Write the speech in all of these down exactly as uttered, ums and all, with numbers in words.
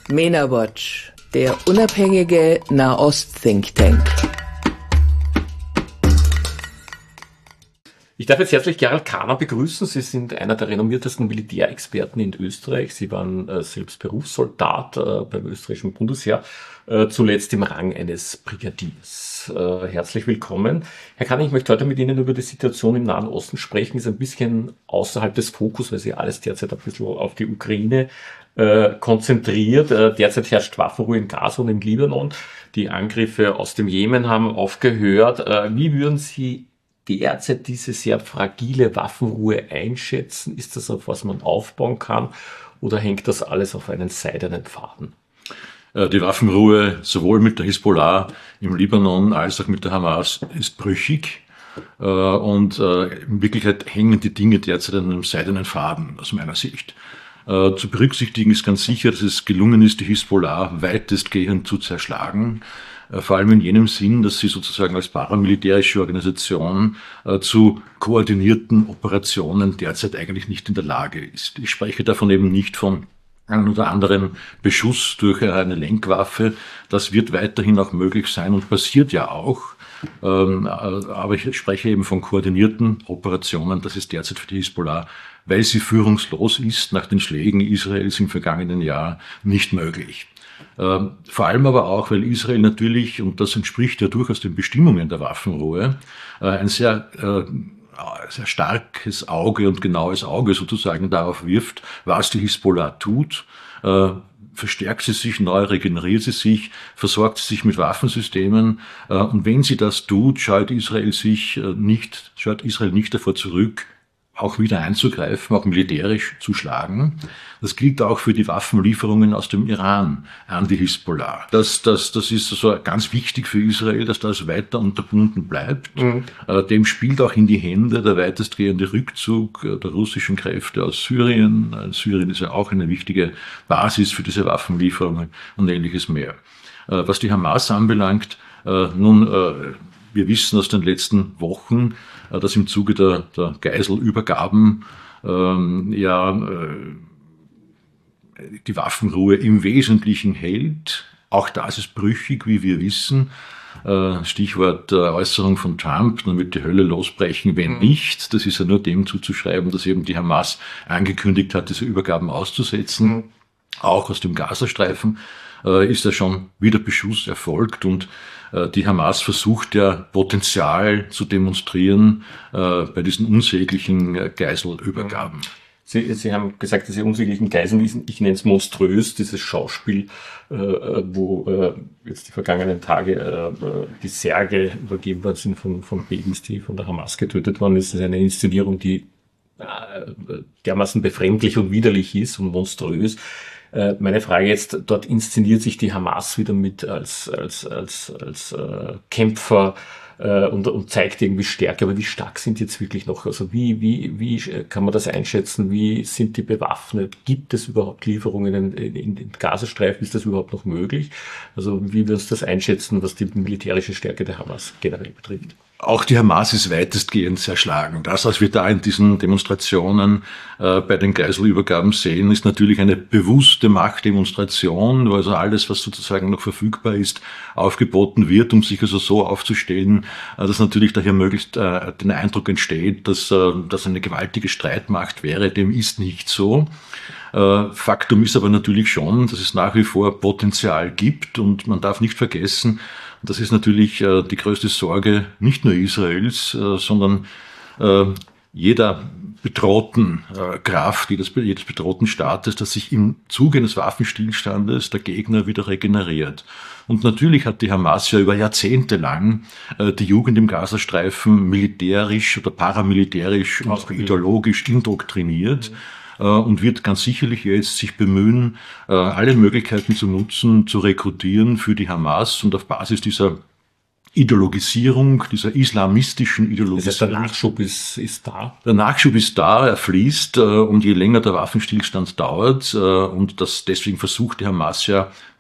MENA Watch, der unabhängige Nahost-Think Tank. Ich darf jetzt herzlich Gerald Kahner begrüßen. Sie sind einer der renommiertesten Militärexperten in Österreich. Sie waren äh, selbst Berufssoldat äh, beim österreichischen Bundesheer, äh, zuletzt im Rang eines Brigadiers. Äh, herzlich willkommen. Herr Kahner, ich möchte heute mit Ihnen über die Situation im Nahen Osten sprechen. Ist ein bisschen außerhalb des Fokus, weil Sie alles derzeit ein bisschen auf die Ukraine äh, konzentriert. Äh, derzeit herrscht Waffenruhe in Gaza und im Libanon. Die Angriffe aus dem Jemen haben aufgehört. Äh, wie würden Sie derzeit diese sehr fragile Waffenruhe einschätzen? Ist das, auf was man aufbauen kann, oder hängt das alles auf einen seidenen Faden? Die Waffenruhe sowohl mit der Hisbollah im Libanon als auch mit der Hamas ist brüchig. Und in Wirklichkeit hängen die Dinge derzeit an einem seidenen Faden, aus meiner Sicht. Zu berücksichtigen ist ganz sicher, dass es gelungen ist, die Hisbollah weitestgehend zu zerschlagen. Vor allem in jenem Sinn, dass sie sozusagen als paramilitärische Organisation äh, zu koordinierten Operationen derzeit eigentlich nicht in der Lage ist. Ich spreche davon eben nicht von einem oder anderen Beschuss durch eine Lenkwaffe. Das wird weiterhin auch möglich sein und passiert ja auch. Ähm, aber ich spreche eben von koordinierten Operationen. Das ist derzeit für die Hisbollah, weil sie führungslos ist, nach den Schlägen Israels im vergangenen Jahr nicht möglich. Ähm, vor allem aber auch, weil Israel natürlich, und das entspricht ja durchaus den Bestimmungen der Waffenruhe, äh, ein sehr, äh, sehr starkes Auge und genaues Auge sozusagen darauf wirft, was die Hisbollah tut. Äh, verstärkt sie sich neu, regeneriert sie sich, versorgt sie sich mit Waffensystemen, äh, und wenn sie das tut, scheut Israel sich äh, nicht, scheut Israel nicht davor zurück, auch wieder einzugreifen, auch militärisch zu schlagen. Das gilt auch für die Waffenlieferungen aus dem Iran an die Hisbollah. Das, das, das ist also ganz wichtig für Israel, dass das weiter unterbunden bleibt. Mhm. Dem spielt auch in die Hände der weitestgehende Rückzug der russischen Kräfte aus Syrien. Syrien ist ja auch eine wichtige Basis für diese Waffenlieferungen und ähnliches mehr. Was die Hamas anbelangt, nun, wir wissen aus den letzten Wochen, dass im Zuge der, der Geiselübergaben ähm, ja äh, die Waffenruhe im Wesentlichen hält. Auch das ist brüchig, wie wir wissen. Äh, Stichwort äh, Äußerung von Trump, dann wird die Hölle losbrechen, wenn nicht. Das ist ja nur dem zuzuschreiben, dass eben die Hamas angekündigt hat, diese Übergaben auszusetzen. Mhm. Auch aus dem Gazastreifen äh, ist ja schon wieder Beschuss erfolgt, und die Hamas versucht ja Potenzial zu demonstrieren äh, bei diesen unsäglichen Geiselübergaben. Sie, Sie haben gesagt, diese unsäglichen Geiseln, ich nenne es monströs, dieses Schauspiel, äh, wo äh, jetzt die vergangenen Tage äh, die Särge übergeben worden sind von, von Babys, die von der Hamas getötet worden ist. Das ist eine Inszenierung, die äh, dermaßen befremdlich und widerlich ist und monströs. Meine Frage jetzt, dort inszeniert sich die Hamas wieder mit als als als als äh, Kämpfer äh, und, und zeigt irgendwie Stärke, aber wie stark sind die jetzt wirklich noch? Also wie wie wie kann man das einschätzen? Wie sind die bewaffnet? Gibt es überhaupt Lieferungen in, in, in den Gazastreifen? Ist das überhaupt noch möglich? Also wie wir uns das einschätzen, was die militärische Stärke der Hamas generell betrifft? Auch die Hamas ist weitestgehend zerschlagen. Das, was wir da in diesen Demonstrationen äh, bei den Geiselübergaben sehen, ist natürlich eine bewusste Machtdemonstration, wo also alles, was sozusagen noch verfügbar ist, aufgeboten wird, um sich also so aufzustellen, äh, dass natürlich daher möglichst äh, den Eindruck entsteht, dass äh, das eine gewaltige Streitmacht wäre. Dem ist nicht so. Äh, Faktum ist aber natürlich schon, dass es nach wie vor Potenzial gibt, und man darf nicht vergessen, das ist natürlich äh, die größte Sorge nicht nur Israels, äh, sondern äh, jeder bedrohten äh, Kraft, jedes, jedes bedrohten Staates, dass sich im Zuge eines Waffenstillstandes der Gegner wieder regeneriert. Und natürlich hat die Hamas ja über Jahrzehnte lang äh, die Jugend im Gazastreifen militärisch oder paramilitärisch und auch ideologisch indoktriniert. Mhm. Und wird ganz sicherlich jetzt sich bemühen, alle Möglichkeiten zu nutzen, zu rekrutieren für die Hamas, und auf Basis dieser Ideologisierung, dieser islamistischen Ideologisierung. Das heißt, der Nachschub ist, ist da? Der Nachschub ist da, er fließt, und je länger der Waffenstillstand dauert, und das deswegen versucht die Hamas ja,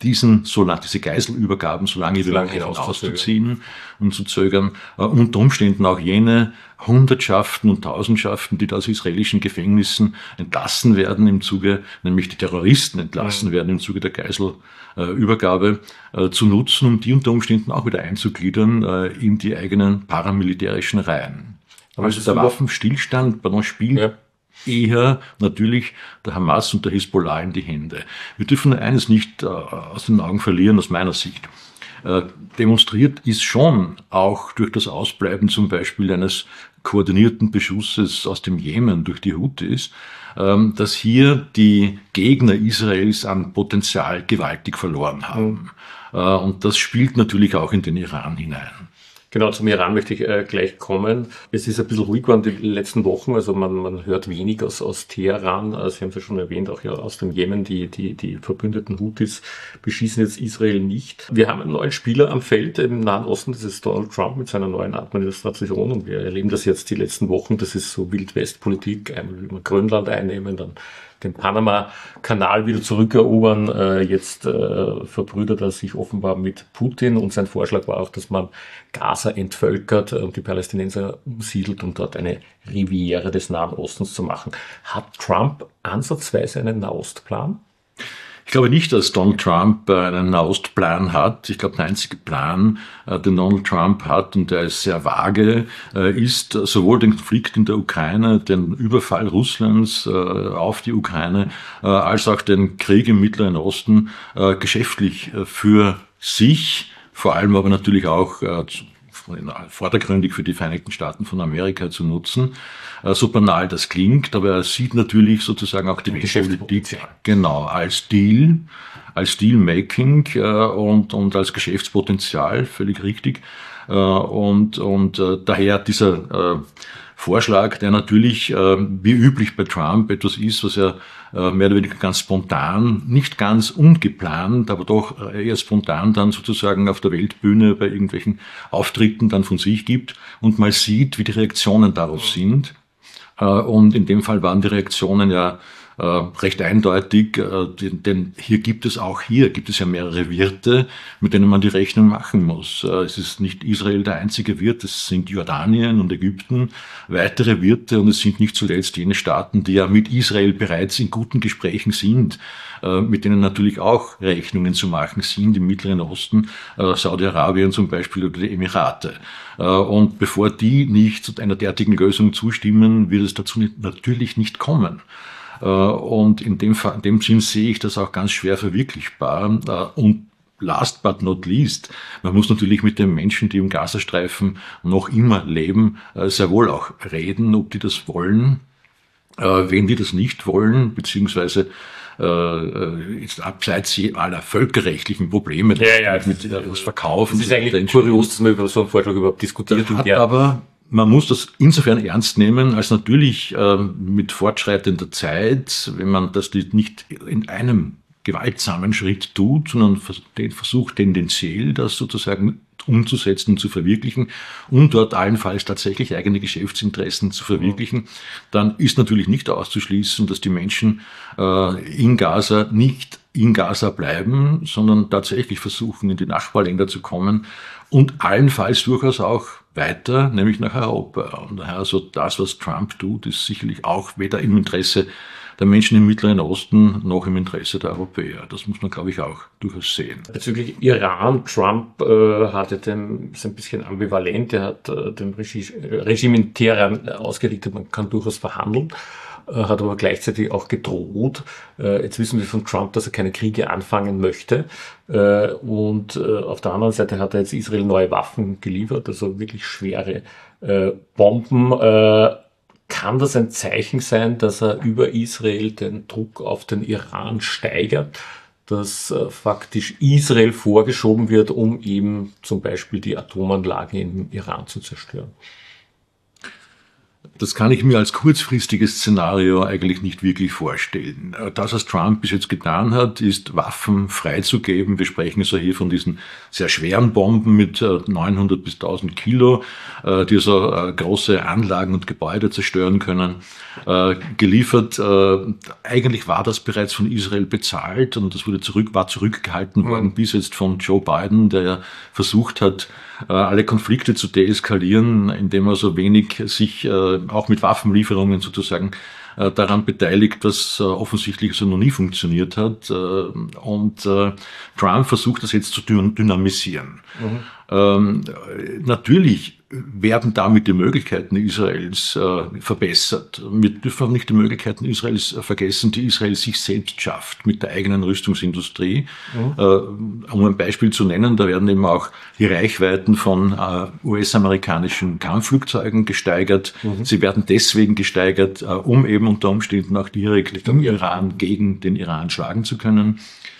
diesen, so lange, diese Geiselübergaben so lange wie möglich hinauszuziehen und zu zögern, äh, unter Umständen auch jene Hundertschaften und Tausendschaften, die da aus israelischen Gefängnissen entlassen werden im Zuge, nämlich die Terroristen entlassen mhm. werden im Zuge der Geiselübergabe, äh, zu nutzen, um die unter Umständen auch wieder einzugliedern äh, in die eigenen paramilitärischen Reihen. Aber also der Waffenstillstand, pardon, spielt ja. eher natürlich der Hamas und der Hisbollah in die Hände. Wir dürfen eines nicht äh, aus den Augen verlieren, aus meiner Sicht. Äh, demonstriert ist schon auch durch das Ausbleiben zum Beispiel eines koordinierten Beschusses aus dem Jemen durch die Houthis, ähm, dass hier die Gegner Israels an Potenzial gewaltig verloren haben. Mhm. Äh, und das spielt natürlich auch in den Iran hinein. Genau, zum Iran möchte ich äh, gleich kommen. Es ist ein bisschen ruhig geworden die letzten Wochen, also man, man hört wenig aus, aus Teheran. Also Sie haben es ja schon erwähnt, auch ja aus dem Jemen, die, die, die verbündeten Houthis beschießen jetzt Israel nicht. Wir haben einen neuen Spieler am Feld im Nahen Osten, das ist Donald Trump mit seiner neuen Administration, und wir erleben das jetzt die letzten Wochen. Das ist so Wild-West-Politik, einmal will man Grönland einnehmen, dann den Panama-Kanal wieder zurückerobern. Äh, jetzt äh, verbrüdert er sich offenbar mit Putin, und sein Vorschlag war auch, dass man Gaza entvölkert und die Palästinenser umsiedelt, um dort eine Riviera des Nahen Ostens zu machen. Hat Trump ansatzweise einen Nahostplan? Ich glaube nicht, dass Donald Trump einen Nahostplan hat. Ich glaube, der einzige Plan, den Donald Trump hat, und der ist sehr vage, ist sowohl den Konflikt in der Ukraine, den Überfall Russlands auf die Ukraine, als auch den Krieg im Mittleren Osten geschäftlich für sich, vor allem aber natürlich auch vordergründig für die Vereinigten Staaten von Amerika zu nutzen. So banal das klingt, aber er sieht natürlich sozusagen auch die Geschäftspolitik genau als Deal, als Deal-Making äh, und, und als Geschäftspotenzial, völlig richtig. Äh, und und äh, daher dieser äh, Vorschlag, der natürlich, äh, wie üblich bei Trump, etwas ist, was er äh, mehr oder weniger ganz spontan, nicht ganz ungeplant, aber doch eher spontan dann sozusagen auf der Weltbühne bei irgendwelchen Auftritten dann von sich gibt und mal sieht, wie die Reaktionen darauf sind. Äh, und in dem Fall waren die Reaktionen ja äh, recht eindeutig, äh, denn, denn hier gibt es auch hier, gibt es ja mehrere Wirte, mit denen man die Rechnung machen muss. Äh, es ist nicht Israel der einzige Wirt, es sind Jordanien und Ägypten weitere Wirte, und es sind nicht zuletzt jene Staaten, die ja mit Israel bereits in guten Gesprächen sind, äh, mit denen natürlich auch Rechnungen zu machen sind im Mittleren Osten, äh, Saudi-Arabien zum Beispiel oder die Emirate. Äh, und bevor die nicht zu einer derartigen Lösung zustimmen, wird es dazu nicht, natürlich nicht kommen. Und in dem, in dem Sinn sehe ich das auch ganz schwer verwirklichbar. Und last but not least, man muss natürlich mit den Menschen, die im Gazastreifen noch immer leben, sehr wohl auch reden, ob die das wollen. Wenn die das nicht wollen, beziehungsweise jetzt abseits aller völkerrechtlichen Probleme, ja, ja, mit das Verkaufen. Es ist eigentlich kurios, dass man über so einen Vorschlag überhaupt diskutiert. Hat ja. aber Man muss das insofern ernst nehmen, als natürlich äh, mit fortschreitender Zeit, wenn man das nicht in einem gewaltsamen Schritt tut, sondern den versucht tendenziell das sozusagen umzusetzen und zu verwirklichen und dort allenfalls tatsächlich eigene Geschäftsinteressen zu verwirklichen, dann ist natürlich nicht auszuschließen, dass die Menschen äh, in Gaza nicht in Gaza bleiben, sondern tatsächlich versuchen, in die Nachbarländer zu kommen und allenfalls durchaus auch weiter, nämlich nach Europa. Und daher also das, was Trump tut, ist sicherlich auch weder im Interesse der Menschen im Mittleren Osten noch im Interesse der Europäer. Das muss man, glaube ich, auch durchaus sehen. Bezüglich Iran, Trump äh, hatte dem, ist ein bisschen ambivalent, er hat äh, dem Regime, Regime in Teheran ausgerichtet, man kann durchaus verhandeln, äh, hat aber gleichzeitig auch gedroht. Äh, jetzt wissen wir von Trump, dass er keine Kriege anfangen möchte. Äh, und äh, auf der anderen Seite hat er jetzt Israel neue Waffen geliefert, also wirklich schwere äh, Bomben. Äh, Kann das ein Zeichen sein, dass er über Israel den Druck auf den Iran steigert, dass äh, faktisch Israel vorgeschoben wird, um eben zum Beispiel die Atomanlage im Iran zu zerstören? Das kann ich mir als kurzfristiges Szenario eigentlich nicht wirklich vorstellen. Das, was Trump bis jetzt getan hat, ist Waffen freizugeben. Wir sprechen also hier von diesen sehr schweren Bomben mit neunhundert bis tausend Kilo, die so große Anlagen und Gebäude zerstören können, geliefert. Eigentlich war das bereits von Israel bezahlt und das wurde zurück, war zurückgehalten worden, mhm. bis jetzt von Joe Biden, der ja versucht hat, alle Konflikte zu deeskalieren, indem er so wenig sich auch mit Waffenlieferungen sozusagen daran beteiligt, was offensichtlich so noch nie funktioniert hat. Und Trump versucht das jetzt zu dynamisieren. Mhm. Ähm, natürlich werden damit die Möglichkeiten Israels äh, verbessert. Wir dürfen auch nicht die Möglichkeiten Israels äh, vergessen, die Israel sich selbst schafft mit der eigenen Rüstungsindustrie. Mhm. Äh, um ein Beispiel zu nennen, da werden eben auch die Reichweiten von äh, U S-amerikanischen Kampfflugzeugen gesteigert. Mhm. Sie werden deswegen gesteigert, äh, um eben unter Umständen auch direkt den Iran gegen den Iran schlagen zu können.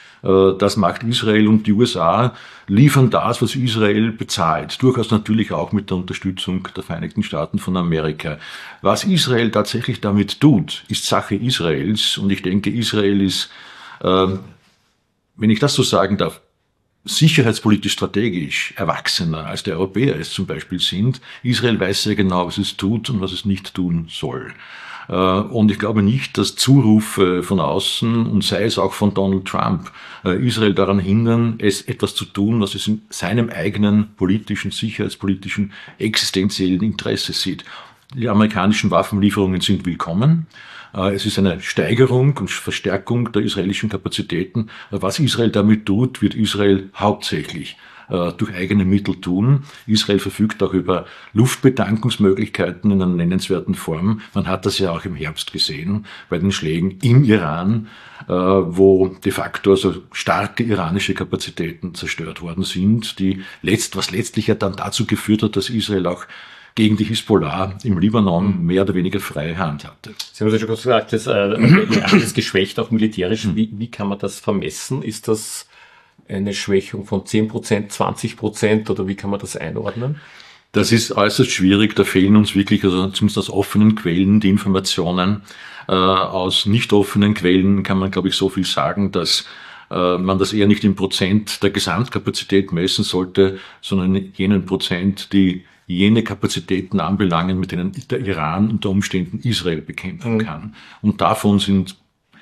Das macht Israel und die U S A liefern das, was Israel bezahlt. Durchaus natürlich auch mit der Unterstützung der Vereinigten Staaten von Amerika. Was Israel tatsächlich damit tut, ist Sache Israels. Und ich denke, Israel ist, äh, wenn ich das so sagen darf, sicherheitspolitisch strategisch erwachsener als die Europäer es zum Beispiel sind. Israel weiß sehr genau, was es tut und was es nicht tun soll. Und ich glaube nicht, dass Zurufe von außen und sei es auch von Donald Trump Israel daran hindern, es etwas zu tun, was es in seinem eigenen politischen, sicherheitspolitischen, existenziellen Interesse sieht. Die amerikanischen Waffenlieferungen sind willkommen. Es ist eine Steigerung und Verstärkung der israelischen Kapazitäten. Was Israel damit tut, wird Israel hauptsächlich durch eigene Mittel tun. Israel verfügt auch über Luftbetankungsmöglichkeiten in einer nennenswerten Form. Man hat das ja auch im Herbst gesehen bei den Schlägen im Iran, wo de facto also starke iranische Kapazitäten zerstört worden sind, die letzt, was letztlich ja dann dazu geführt hat, dass Israel auch gegen die Hisbollah im Libanon mehr oder weniger freie Hand hatte. Sie haben ja schon gesagt, das äh, Iran ist geschwächt, auch militärisch. Wie, wie kann man das vermessen? Ist das eine Schwächung von zehn Prozent, zwanzig Prozent oder wie kann man das einordnen? Das ist äußerst schwierig. Da fehlen uns wirklich, also zumindest aus offenen Quellen, die Informationen. Äh, aus nicht offenen Quellen kann man, glaube ich, so viel sagen, dass äh, man das eher nicht im Prozent der Gesamtkapazität messen sollte, sondern in jenen Prozent, die jene Kapazitäten anbelangen, mit denen der Iran unter Umständen Israel bekämpfen mhm. kann. Und davon sind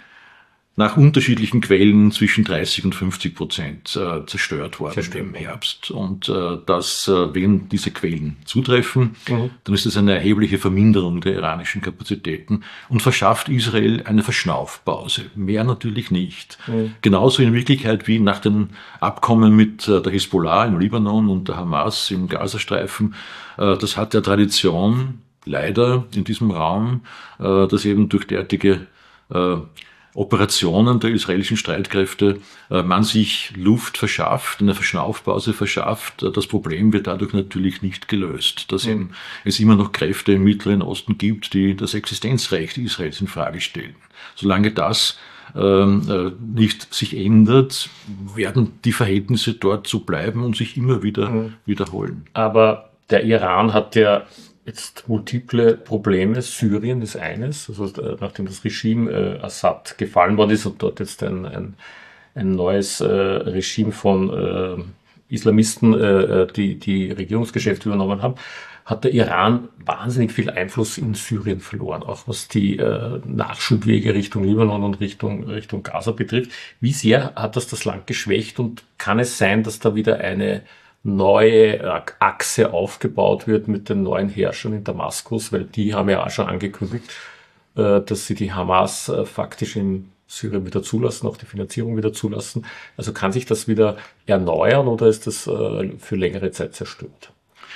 nach unterschiedlichen Quellen zwischen dreißig und fünfzig Prozent äh, zerstört worden im Herbst. Und äh, dass, äh, wenn diese Quellen zutreffen, mhm. dann ist das eine erhebliche Verminderung der iranischen Kapazitäten und verschafft Israel eine Verschnaufpause. Mehr natürlich nicht. Mhm. Genauso in Wirklichkeit wie nach den Abkommen mit äh, der Hisbollah im Libanon und der Hamas im Gazastreifen. Äh, das hat ja Tradition, leider in diesem Raum, äh, dass eben durch derartige äh, Operationen der israelischen Streitkräfte äh, man sich Luft verschafft, eine Verschnaufpause verschafft. Das Problem wird dadurch natürlich nicht gelöst, dass mhm. eben es immer noch Kräfte im Mittleren Osten gibt, die das Existenzrecht Israels in Frage stellen. Solange das ähm, äh, nicht sich ändert, werden die Verhältnisse dort so bleiben und sich immer wieder mhm. wiederholen. Aber der Iran hat ja jetzt multiple Probleme. Syrien ist eines, also nachdem das Regime äh, Assad gefallen worden ist und dort jetzt ein, ein, ein neues äh, Regime von äh, Islamisten äh, die, die Regierungsgeschäfte übernommen haben, hat der Iran wahnsinnig viel Einfluss in Syrien verloren, auch was die äh, Nachschubwege Richtung Libanon und Richtung, Richtung Gaza betrifft. Wie sehr hat das das Land geschwächt und kann es sein, dass da wieder eine neue Achse aufgebaut wird mit den neuen Herrschern in Damaskus, weil die haben ja auch schon angekündigt, dass sie die Hamas faktisch in Syrien wieder zulassen, auch die Finanzierung wieder zulassen. Also kann sich das wieder erneuern oder ist das für längere Zeit zerstört?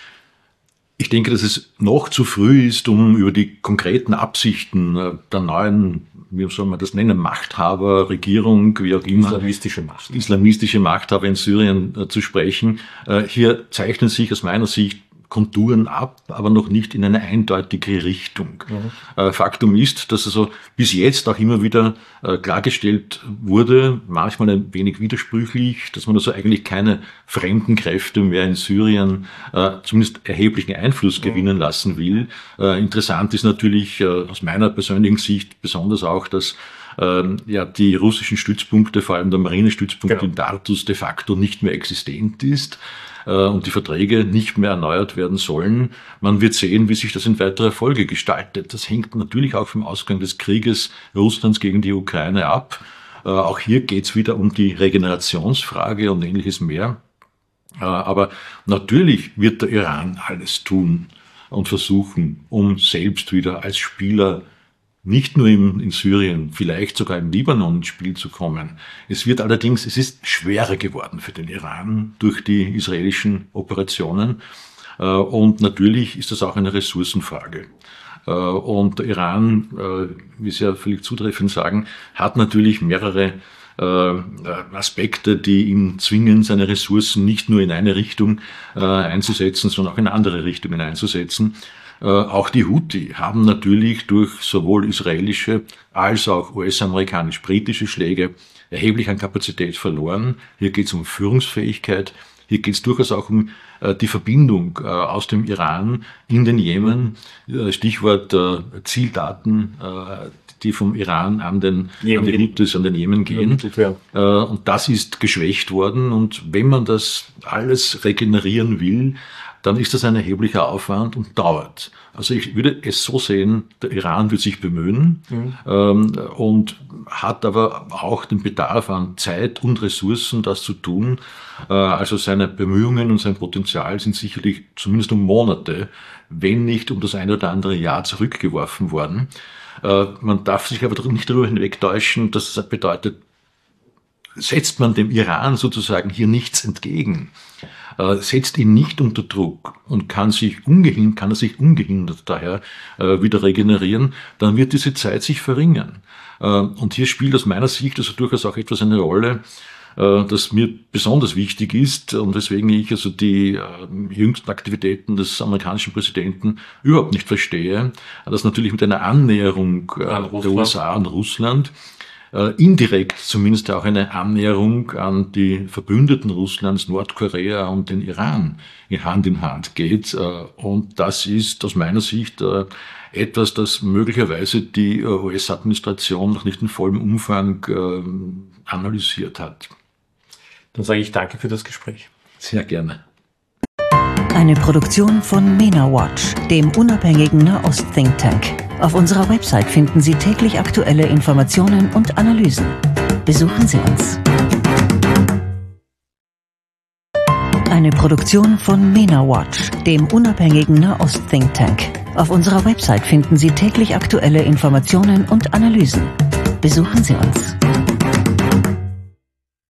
Ich denke, dass es noch zu früh ist, um über die konkreten Absichten der neuen, wie soll man das nennen, Machthaber, Regierung, wie auch immer. Islamistische Macht. Islamistische Machthaber in Syrien äh, zu sprechen. Äh, hier zeichnen sich aus meiner Sicht Konturen ab, aber noch nicht in eine eindeutige Richtung. Mhm. Äh, Faktum ist, dass also bis jetzt auch immer wieder äh, klargestellt wurde, manchmal ein wenig widersprüchlich, dass man also eigentlich keine fremden Kräfte mehr in Syrien äh, zumindest erheblichen Einfluss mhm. gewinnen lassen will. Äh, interessant ist natürlich äh, aus meiner persönlichen Sicht besonders auch, dass ähm, ja die russischen Stützpunkte, vor allem der Marinestützpunkt genau. in Tartus, de facto nicht mehr existent ist äh, und die Verträge nicht mehr erneuert werden sollen. Man wird sehen, wie sich das in weiterer Folge gestaltet. Das hängt natürlich auch vom Ausgang des Krieges Russlands gegen die Ukraine ab. Äh, auch hier geht es wieder um die Regenerationsfrage und ähnliches mehr. Äh, aber natürlich wird der Iran alles tun und versuchen, um selbst wieder als Spieler nicht nur im, in Syrien, vielleicht sogar im Libanon ins Spiel zu kommen. Es wird allerdings, es ist schwerer geworden für den Iran durch die israelischen Operationen. Und natürlich ist das auch eine Ressourcenfrage. Und der Iran, wie Sie ja völlig zutreffend sagen, hat natürlich mehrere Aspekte, die ihn zwingen, seine Ressourcen nicht nur in eine Richtung einzusetzen, sondern auch in andere Richtungen einzusetzen. Auch die Houthi haben natürlich durch sowohl israelische als auch U S-amerikanisch-britische Schläge erheblich an Kapazität verloren. Hier geht es um Führungsfähigkeit. Hier geht es durchaus auch um äh, die Verbindung äh, aus dem Iran in den Jemen. Äh, Stichwort äh, Zieldaten, äh, die vom Iran an den, an den Houthis, an den Jemen gehen. Ja, äh, und das ist geschwächt worden. Und wenn man das alles regenerieren will, dann ist das ein erheblicher Aufwand und dauert. Also ich würde es so sehen, der Iran wird sich bemühen mhm. ähm, und hat aber auch den Bedarf an Zeit und Ressourcen, das zu tun. Äh, also seine Bemühungen und sein Potenzial sind sicherlich zumindest um Monate, wenn nicht um das eine oder andere Jahr zurückgeworfen worden. Äh, man darf sich aber nicht darüber hinwegtäuschen, dass das bedeutet, setzt man dem Iran sozusagen hier nichts entgegen, äh, setzt ihn nicht unter Druck und kann sich ungehindert, kann er sich ungehindert daher äh, wieder regenerieren, dann wird diese Zeit sich verringern. Äh, und hier spielt aus meiner Sicht also durchaus auch etwas eine Rolle, äh, das mir besonders wichtig ist und weswegen ich also die äh, jüngsten Aktivitäten des amerikanischen Präsidenten überhaupt nicht verstehe, dass natürlich mit einer Annäherung äh, der U S A und Russland Uh, indirekt zumindest auch eine Annäherung an die Verbündeten Russlands, Nordkorea und den Iran Hand in Hand geht. Uh, und das ist aus meiner Sicht uh, etwas, das möglicherweise die uh, U S-Administration noch nicht in vollem Umfang uh, analysiert hat. Dann sage ich danke für das Gespräch. Sehr gerne. Eine Produktion von MENA Watch, dem unabhängigen Nahost-Think Tank. Auf unserer Website finden Sie täglich aktuelle Informationen und Analysen. Besuchen Sie uns. Eine Produktion von MENA Watch, dem unabhängigen Nahost-Think Tank. Auf unserer Website finden Sie täglich aktuelle Informationen und Analysen. Besuchen Sie uns.